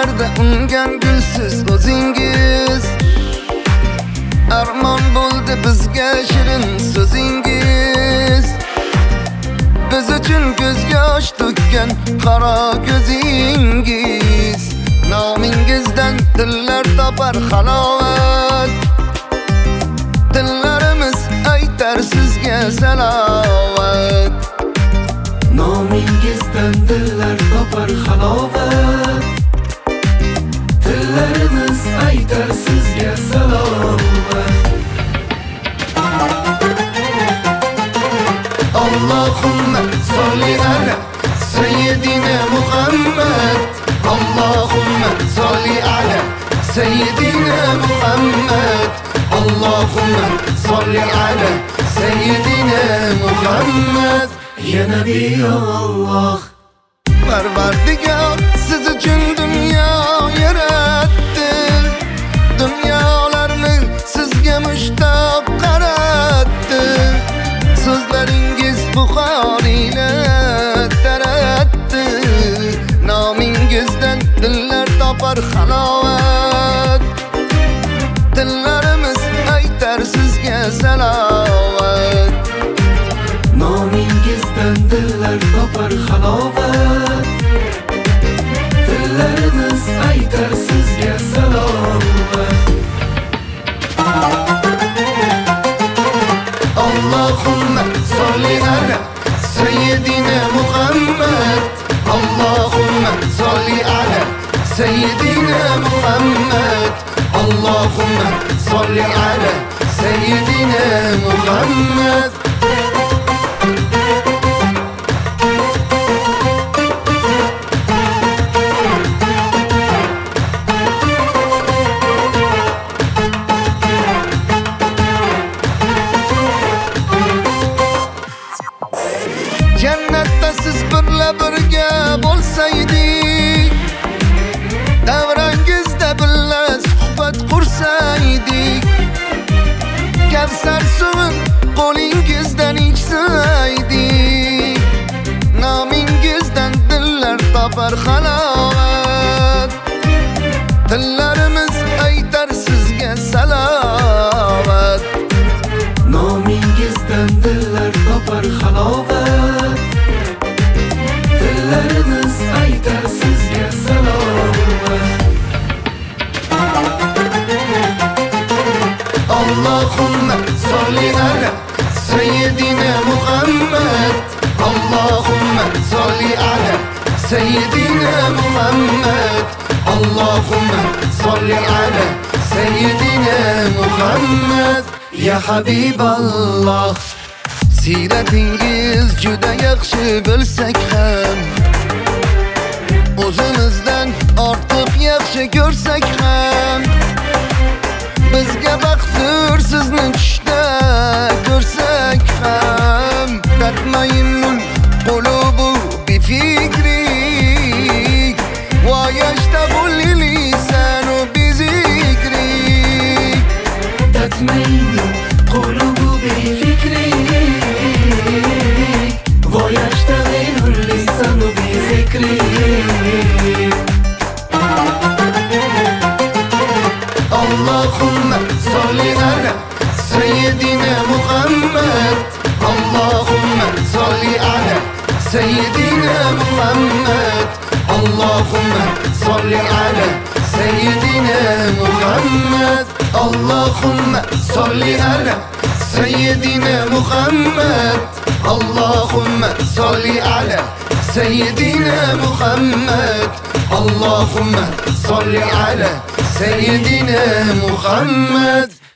gullarda ungan gulsiz o'zingiz. Armon bo'ldi bizga shirin so'zingiz. Biz uchun ko'z yosh to'kkan qaro ko'zingiz. Nomingizdan dillar topar halovat. Dillarimiz aytar sizga salovat. Nomingizdan dillar topar halovat. Dillarimiz aytar sizga salovat. Allahumma solli ala Sayyidina Muhammad. Allahumma solli ala Sayyidina Muhammad. Allahumma solli ala Sayyidina Muhammad. Ya Nabiy Allah, Parvardigor siz uchun dunyo yaratdi. Dunyolarni sizga mushtoq qaratdi. So'zlaringiz buxoriylar taratdi. Nomingizdan dillar topar halovat. Dillarimiz aytar sizga salovat. nomingizdan dillar topar halovat. Dillarimiz aytar sizga salovat. Allahumma solli ala Sayyidina Muhammad. Allahumma solli ala Sayyidina Muhammad. Allahumma solli ala Sayyidina Muhammad. Jannatda siz birla birga bo'lsaydik, davrangizda birla suhbat qursaydik, Kavsar suvin qo'lingizdan ichsaydik, nomingizdan dillar topar halovat. Dillarimiz aytar sizga salovat. Nomingizdan dillar topar halovat. Dillarimiz aytar sizga salovat. Allahumma solli ala Sayyidina Muhammad. Allahumma solli ala Sayyidina Muhammad. Allahumma solli ala Sayyidina Muhammad. Ya Habiballah, siratingiz juda yaxshi bilsak ham, o'zimizdan ortiq yaxshi ko'rsak ham, bizga baxtdir sizni tushda ko'rsak ham. Tatmayinnul qulubu bifikrik va yashtag'ul lisanu bizikrik. Tatmayinnul qulubu bifikrik va yashtag'ilul lisanu bizikrik. Allahumma solli ala Sayyidina Muhammad. Allahumma solli ala Sayyidina Muhammad. Allahumma solli ala Sayyidina Muhammad. Allahumma solli ala Sayyidina Muhammad. Allahumma solli ala Sayyidina Muhammad. Allahumma solli ala Sayyidina Muhammad.